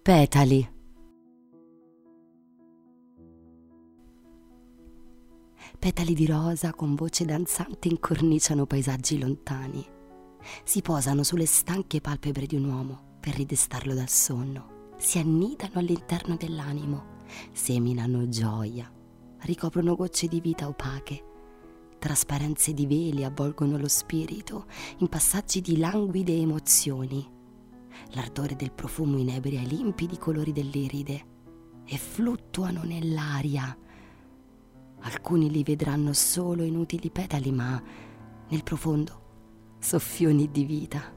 Petali. Petali di rosa con voce danzante incorniciano paesaggi lontani. Si posano sulle stanche palpebre di un uomo per ridestarlo dal sonno. Si annidano all'interno dell'animo, seminano gioia, ricoprono gocce di vita opache. Trasparenze di veli avvolgono lo spirito in passaggi di languide emozioni. L'ardore del profumo inebria i limpidi colori dell'iride e fluttuano nell'aria. Alcuni li vedranno solo inutili petali, ma nel profondo soffioni di vita.